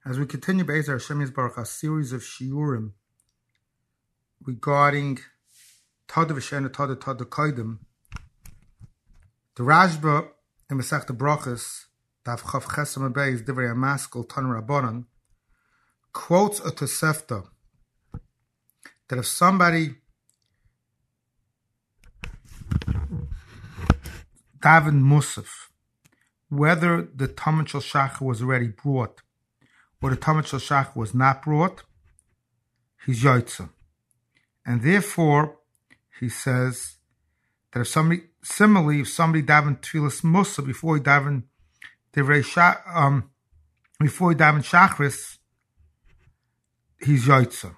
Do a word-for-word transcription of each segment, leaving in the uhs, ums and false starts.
As we continue Be'ezer Hashem Yisbarach, a series of shiurim regarding Tada V'Shena Tada Tada Kodim, the Rashba in Masechta Brachos, Daf Chav Chesam Beis Divrei HaMaskil Tan Rabbanan, quotes a Tosefta that if somebody davened Musaf, whether the Talmud Shel Shachar was already brought or the Talmud Shel Shachar was not brought, he's Yotzeh. And therefore, he says that if somebody, similarly, if somebody davened Tfilas Musaf before he davened Divrei Shach, um, before he davened Shachris, he's Yotzeh.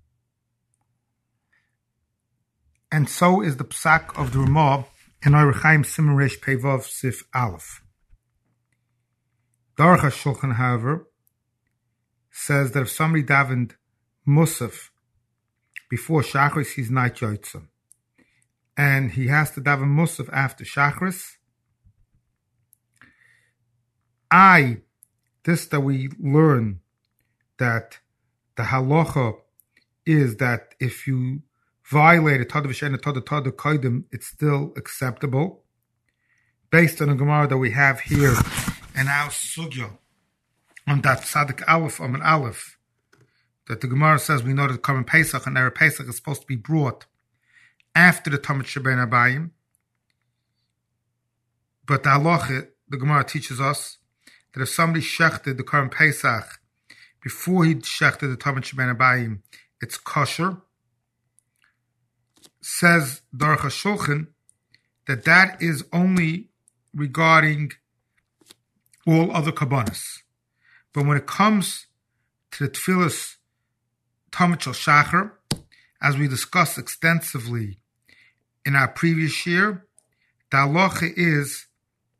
And so is the psak of the Ramah in Orach Chaim Siman Reish Pei Vav Sif Aleph. The Aruch HaShulchan, however, says that if somebody davened Musaf before Shachris, he's not Yotzeh. And he has to daven Musaf after Shachris. I, this that we learn that the halacha is that if you violate a Tada V'Shena Tada Tada Kodim, it's still acceptable. Based on the Gemara that we have here in our Sugya, on that Tzadik Aleph, on an Aleph, that the Gemara says we know that Korban Pesach and Erev Pesach is supposed to be brought after the Talmud Shebein Abayim. But the halacha, the Gemara teaches us that if somebody shechted the Korban Pesach before he shechted the Talmud Shebein Abayim, it's kosher. Says the Aruch HaShulchan that that is only regarding all other kabbanis. But when it comes to the Tfilas Talmud Shel Shachar, as we discussed extensively in our previous year, the halacha is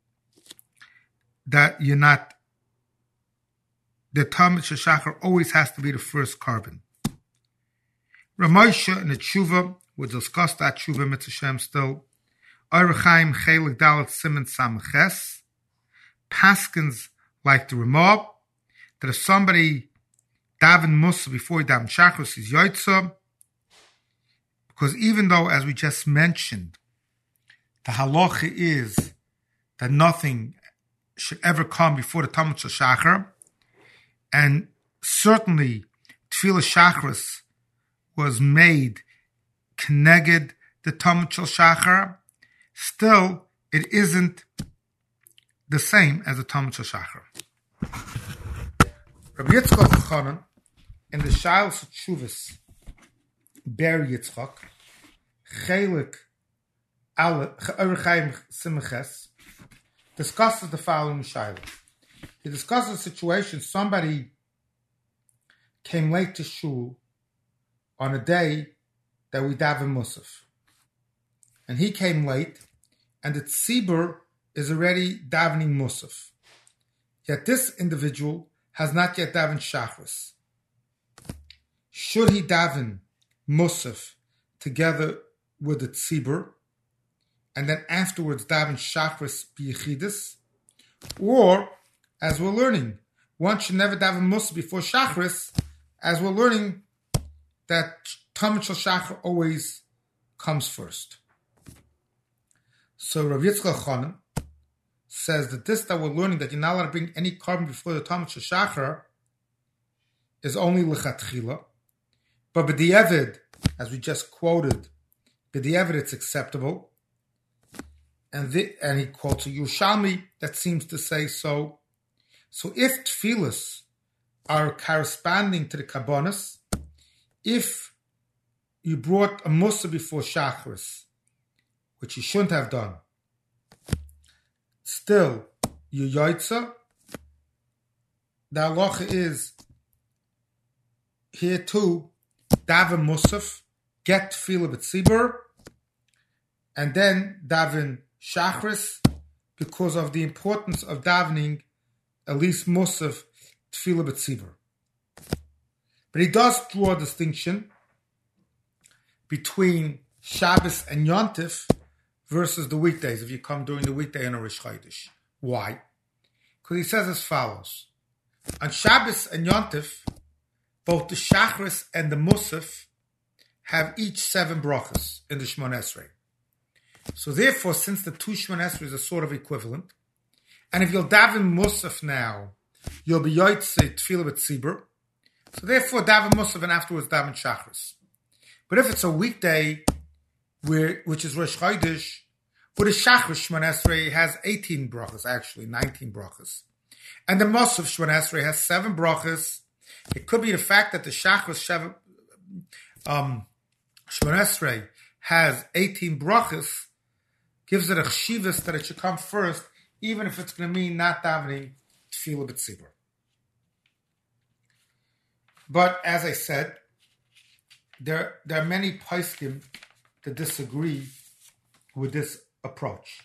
that you're not, the Talmud Shel Shachar always has to be the first carbon. Ramosha and the Tshuva, we'll discuss that Tshuva Mitzvah Shem still. Orach Chaim Chelik Dalet Siman Samches, Paskins like the Ramah, that if somebody daven Musaf before he daven Shachris, he's Yotzeh. Because even though, as we just mentioned, the halacha is that nothing should ever come before the Talmud Shel Shachar, and certainly Tfilas Shachris was made Kneged the Talmud Shel Shachar, still it isn't the same as the Talmud Shel Shachar. Rabbi Yitzchak Chanan in the Shailos Tshuvas Ber Yitzchak Chelik Orach Chaim Simches discusses the following Shailos. He discusses a situation: somebody came late to shul on a day that we daven Musaf, and he came late, and the tzibur is already davening Musaf. Yet this individual has not yet davened Shachris. Should he daven Musaf together with the tzibur, and then afterwards daven Shachris b'yechidus? Or, as we're learning, one should never daven Musaf before Shachris, as we're learning that Talmud Shel Shachar always comes first. So Rav Yitzchak Chanan says that this that we're learning, that you're not allowed to bring any carbon before the Talmud Shel Shachar, is only lechatchila. But b'di'evid, as we just quoted, b'di'evid it's acceptable. And the, and he quotes a Yerushalmi that seems to say so. So if tefillas are corresponding to the kabbanis, if you brought a Musaf before Shachris, which you shouldn't have done, still, you Yotzeh. The halacha is, here too, daven Musaf, get tefillah b'tzibur, and then daven Shachris, because of the importance of davening at least Musaf, tefillah b'tzibur. But he does draw a distinction between Shabbos and Yontif versus the weekdays, if you come during the weekday on a Rish Chodesh. Why? Because he says as follows. On Shabbos and Yontif, both the Shachris and the Musaf have each seven brachas in the Shemon Esrei. So therefore, since the two Shemon Esrei are sort of equivalent, and if you'll daven Musaf now, you'll be Yotzei Tefillah B'Tzibur. So therefore, daven Musaf and afterwards daven Shachris. But if it's a weekday, where which is Rosh Chodesh, with a Shachris Shemon Esrei has eighteen brachas, actually nineteen brachas, and the Musaf Shemon Esrei has seven brachas. It could be the fact that the Shachris Shev, um, Shemon Esrei has eighteen brachas, gives it a chshivas that it should come first, even if it's going to mean not davening Tefillah B'Tzibur. But as I said, there there are many poskim that disagree with this approach.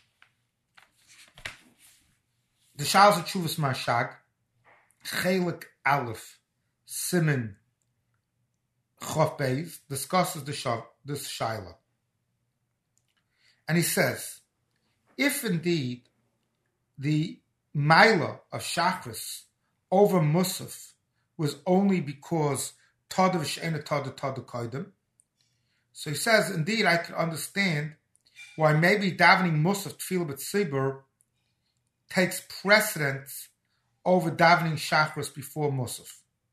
The Shalos of Tshuvas Marshag, Chelik Aleph, Siman Chof Beis, discusses the shav, this shaila. And he says, if indeed the Maila of Shachris over Musaf was only because Tadav She'ena Tadav Tadav Kodim, so he says, indeed, I can understand why maybe davening Musaf Tefillah B'Tzibur takes precedence over davening Shachris before Musaf.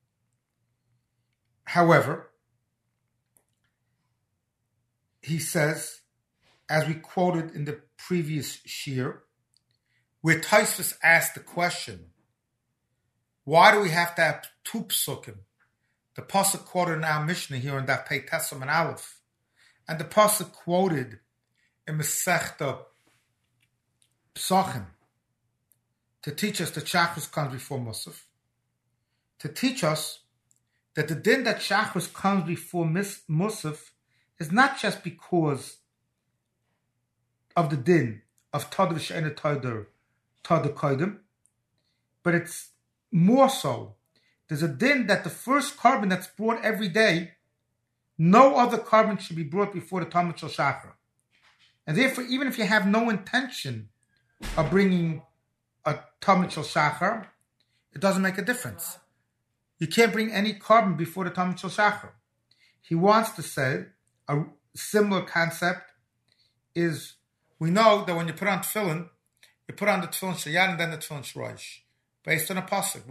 However, he says, as we quoted in the previous shir, where Tosfos asked the question, why do we have to have two psukim? The pasuk quoted in our Mishnah here in that Pei Tesam and Aleph, and the pasuk quoted in Masechta Psachim to teach us that Shachris comes before Musaf, to teach us that the din that Shachris comes before Musaf is not just because of the din of Tadav She'ena Tadav Tadav Kodim, but it's more so. There's a din that the first carbon that's brought every day, no other carbon should be brought before the Talmud Shel Shachar. And therefore, even if you have no intention of bringing a Talmud Shel Shachar, it doesn't make a difference. You can't bring any carbon before the Talmud Shel Shachar. He wants to say a similar concept is, we know that when you put on tefillin, you put on the tefillin sheyad and then the tefillin shroish, based on a pasuk.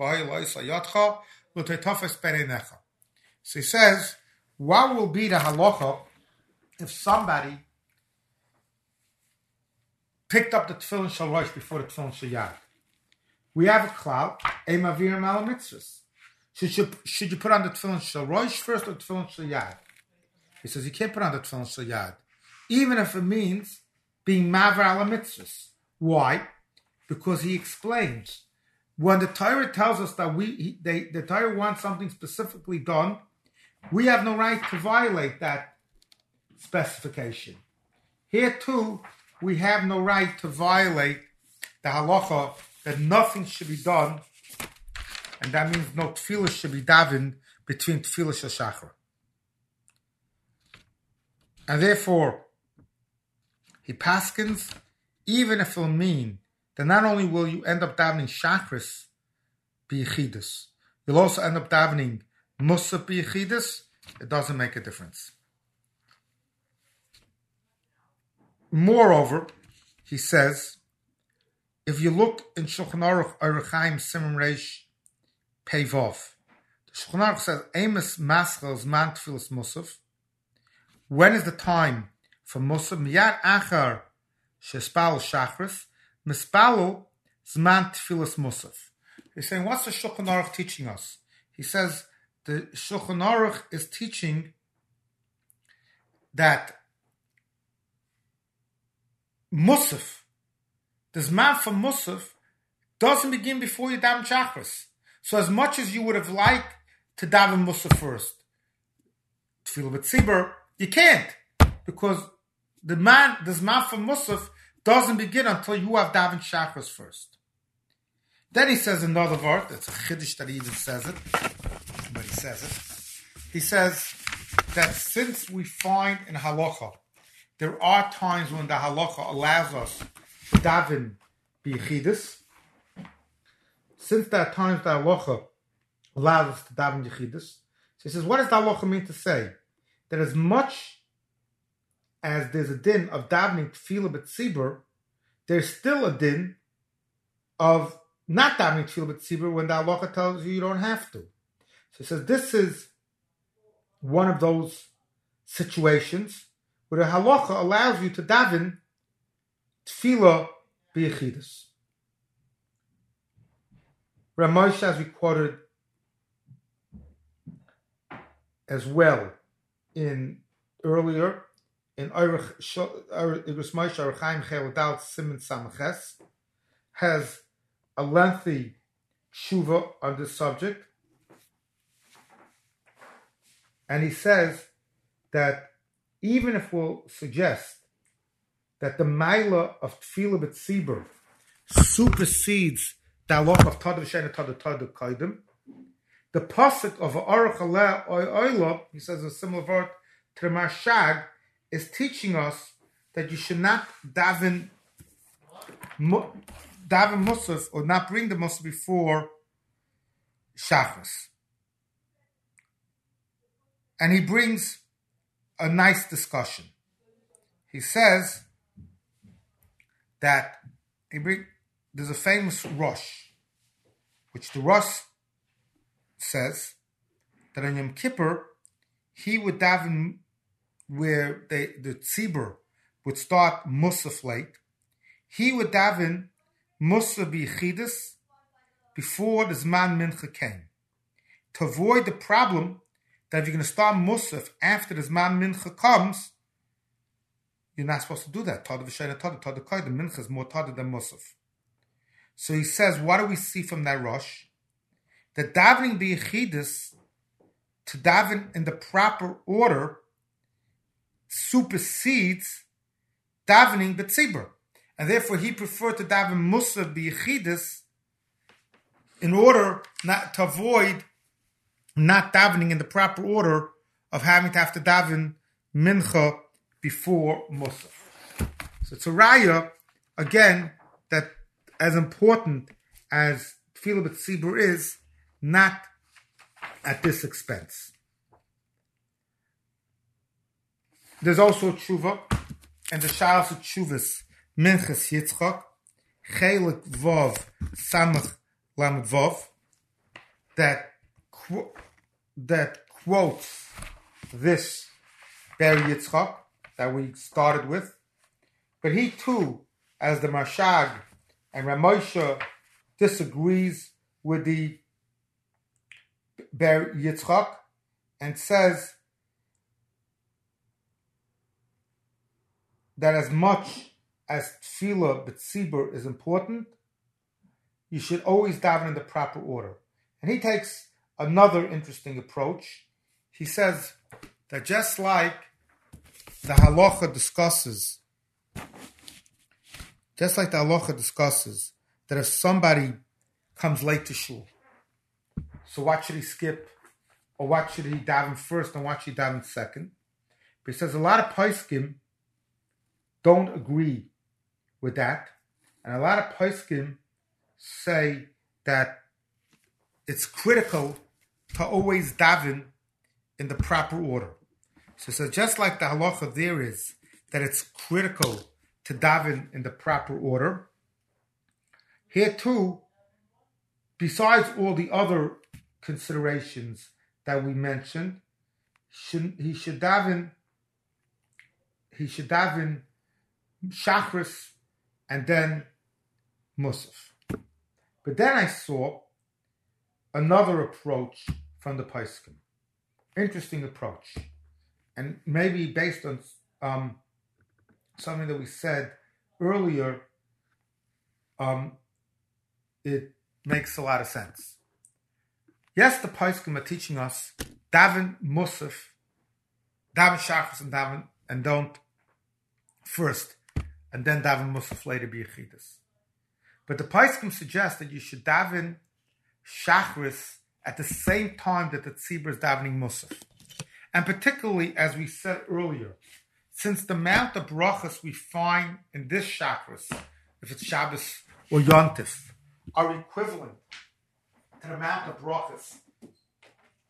So he says, what will be the halacha if somebody picked up the tefillin shroish before the tefillin sheyad? We have a cloud, a mavir mal mitzvahs. Should you, should you put on the tefillin shroish first or the tefillin sheyad? He says you can't put on the tefillin sheyad, even if it means being maver ala mitzvahs. Why? Because he explains, when the Torah tells us that we he, they, the Torah wants something specifically done, we have no right to violate that specification. Here too, we have no right to violate the halacha that nothing should be done, and that means no tefillah should be davened between tefillah shel shachar. And therefore, he paskins, even if it'll mean that not only will you end up davening Shachris b'yechidus, you'll also end up davening Musaf b'yechidus, it doesn't make a difference. Moreover, he says, if you look in Shulchan Aruch Orach Chaim Simon Reish Pei Vav, the Shulchan Aruch says, Emes Maschel Zman Tfilas Musaf. When is the time for Musaf? Miyad Achar Shespal Shachris Mispalo Zman Tfilas Musaf. He's saying, what's the Shulchan Aruch teaching us? He says the Shulchan Aruch is teaching that Musaf, the Zman for Musaf, doesn't begin before you daven Shachris. So as much as you would have liked to daven Musaf first, Tefillah B'Tzibur, you can't, because the man, the Zman for Musaf doesn't begin until you have daven Shachris first. Then he says another word, it's a chiddush that he even says it, but he says it. He says that since we find in halacha, there are times when the halacha allows us to daven b'yechidus, since there are times the halacha allows us to daven Yechidus. So he says, what does the halacha mean to say? That as much as there's a din of davening tefillah b'tzibur, there's still a din of not davening tefillah b'tzibur when the halacha tells you you don't have to. So he says this is one of those situations where the halacha allows you to daven tefillah b'yechidus. Rav Moshe, as we quoted as well in earlier in Eirich Moshe Arachaim Cheladal Siman Samaches, has a lengthy tshuva on this subject, and he says that even if we'll suggest that the Maila of Tefillah B'tzibur supersedes the halacha of Tad V'Shein Tad Tad Kaidim, the pasuk of Aruch Aleh Oy Oyla, he says a similar word to the Marshag, is teaching us that you should not daven daven musaf or not bring the musaf before Shachris. And he brings a nice discussion. He says that he bring, there's a famous Rosh, which the Rosh says that on Yom Kippur he would daven where they, the tzibur would start musaf late. He would daven musaf b'yechidus before the Zman Mincha came, to avoid the problem that if you're going to start musaf after the Zman Mincha comes, you're not supposed to do that. Tada v'shayna tada, tada kai, the Mincha is more tada than musaf. So he says, what do we see from that Rosh? That davening b'yechidus, to daven in the proper order, supersedes davening b'tzibur. And therefore he preferred to daven musaf b'yechidus in order not to avoid not davening in the proper order of having to have to daven mincha before musaf. So it's a raya, again, that as important as tefillah b'tzibur is, not at this expense. There's also tshuva, and the Shalos of Tshuvas Minchas Yitzchak Chelik Vav Samach Lamed Vav that qu- that quotes this Ber Yitzchak that we started with, but he too, as the Marshag and Rav Moshe, disagrees with the Ber Yitzchak and says that as much as tefillah b'tzibur is important, you should always daven in the proper order. And he takes another interesting approach. He says that just like the halacha discusses, just like the halacha discusses that if somebody comes late to shul, so what should he skip? Or what should he daven first and what should he daven second? But he says a lot of poskim don't agree with that. And a lot of poskim say that it's critical to always daven in the proper order. So, so just like the halacha there is that it's critical to daven in the proper order, here too, besides all the other considerations that we mentioned, should, he should daven he should daven Shachris and then Musaf. But then I saw another approach from the Poskim. Interesting approach. And maybe based on um, something that we said earlier, um, it makes a lot of sense. Yes, the Poskim are teaching us daven Musaf, daven Shachris and daven, and don't first, and then daven Musaf later b'yechidus. But the Poskim suggest that you should daven Shachris at the same time that the tzibur is davening Musaf. And particularly, as we said earlier, since the amount of brachas we find in this Shachris, if it's Shabbos or Yontif, are equivalent to the amount of brachas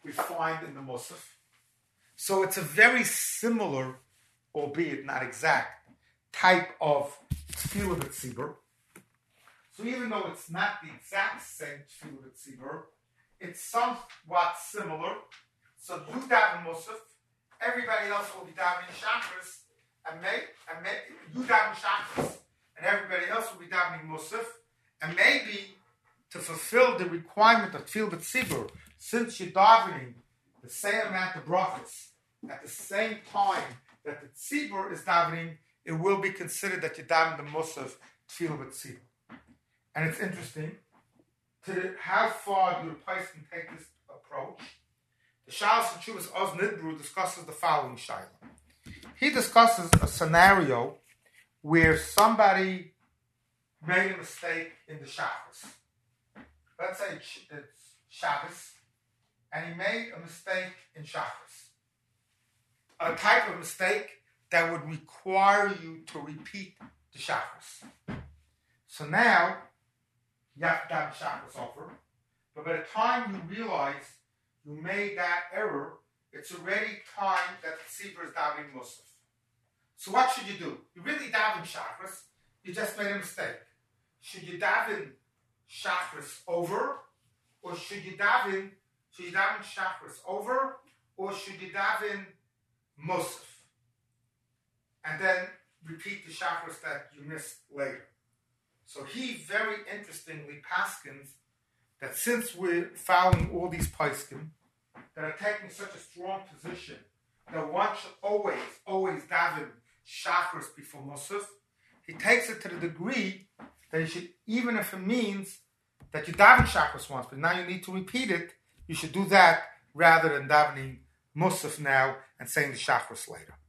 we find in the Musaf. So it's a very similar, albeit not exact, type of Tefillah B'Tzibur. So even though it's not the exact same Tefillah B'Tzibur, it's somewhat similar. So you daven Musaf, everybody else will be davening Shachris, and may, and may, you daven Shachris, and everybody else will be davening Musaf, and maybe to fulfill the requirement of Tefillah B'Tzibur, since you're davening the same amount of brachas at the same time that the Tzibur is davening, it will be considered that you're davening the Musaf Tefillah B'Tzibur. And it's interesting to the, how far do the Paiskim take this approach. The Shalos and Tshuvas Oz Nidbru discusses the following Shaila. He discusses a scenario where somebody made a mistake in the Shabbos. Let's say it's Shabbos, and he made a mistake in Shabbos. A type of mistake that would require you to repeat the Shabbos. So now, you have to daven Shabbos over, but by the time you realize you made that error, it's already time that the Tzibur is davening Musaf. So what should you do? You really daven Shabbos, you just made a mistake. Should you daven Shabbos over, or should you daven, should you daven Shabbos over, or should you daven Musaf? And then repeat the Shabbos that you missed later. So he very interestingly paskins that since we're following all these paiskim that are taking such a strong position that one should always, always daven Shacharis before Musaf, he takes it to the degree that you should, even if it means that you daven Shacharis once, but now you need to repeat it, you should do that rather than davening Musaf now and saying the Shacharis later.